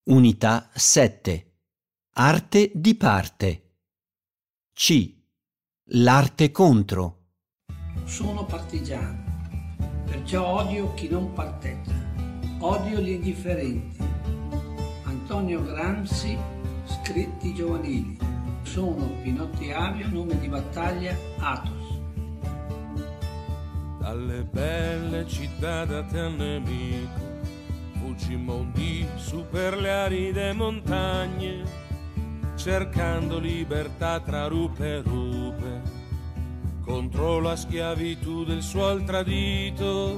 Unità 7. Arte di parte. C. L'arte contro. Sono partigiano, perciò odio chi non parteggia, odio gli indifferenti. Antonio Gramsci, scritti giovanili. Sono Pinotti Avio, nome di battaglia Athos. Dalle belle città date al nemico fuggimmo di su per le aride montagne, cercando libertà tra rupe e rupe, contro la schiavitù del suol tradito.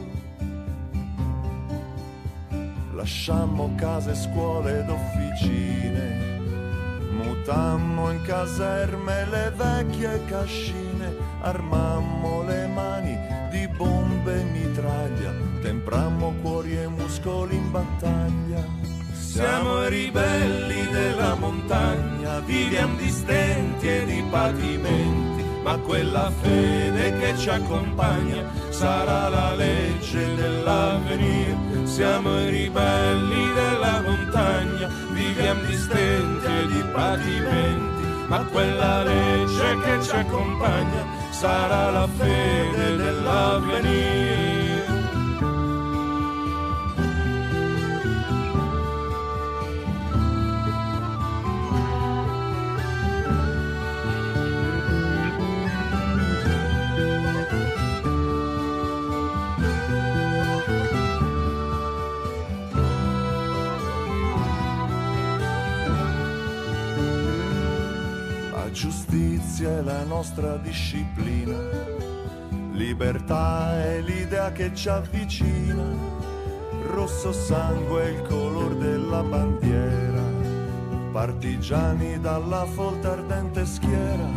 Lasciammo case, scuole ed officine, mutammo in caserme le vecchie cascine, armammo le mani di bombe e mitraglia, temprammo cuori e muscoli in battaglia. Siamo i ribelli della montagna, viviamo di stenti e di patimenti, ma quella fede che ci accompagna sarà la legge dell'avvenire. Siamo i ribelli della montagna, viviamo di stenti e di patimenti, ma quella legge che ci accompagna sarà la fede dell'avvenire. Giustizia è la nostra disciplina, libertà è l'idea che ci avvicina, rosso sangue è il color della bandiera, partigiani dalla folta ardente schiera.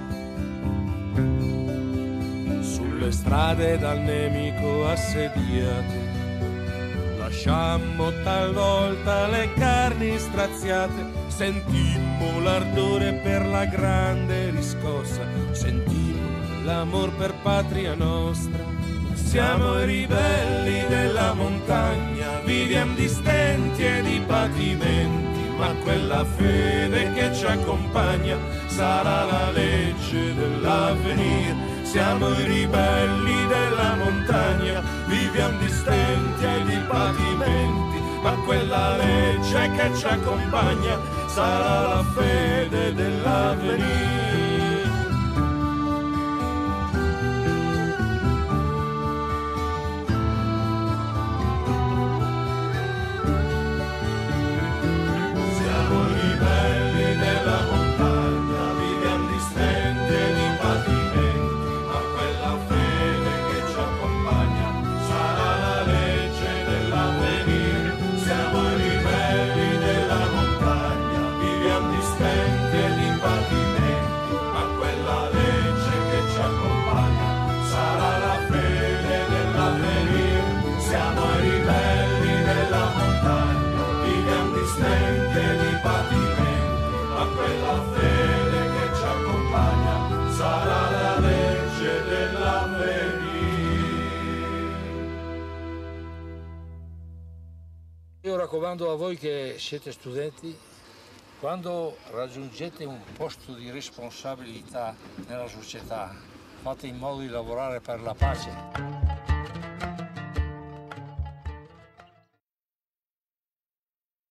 Sulle strade dal nemico assediate, lasciammo talvolta le carni straziate, sentimmo l'ardore per la grande riscossa, sentimmo l'amor per patria nostra. Siamo i ribelli della montagna, viviamo di stenti e di patimenti, ma quella fede che ci accompagna sarà la legge dell'avvenire. Siamo i ribelli della montagna, viviamo di stenti e di patimenti, ma quella legge che ci accompagna sarà la fede dell'avvenire. Siamo i ribelli della montagna, viviamo di stenti e di patimenti, ma quella fede che ci accompagna sarà la legge dell'avvenire. Siamo i ribelli della montagna, viviamo di stenti e di patimenti, ma quella legge che ci accompagna sarà la fede dell'avvenire. Siamo i ribelli della montagna, viviamo di stenti e di patimenti, ma quella fede che ci accompagna sarà la legge dell'avvenire. Io raccomando a voi che siete studenti, quando raggiungete un posto di responsabilità nella società, fate in modo di lavorare per la pace.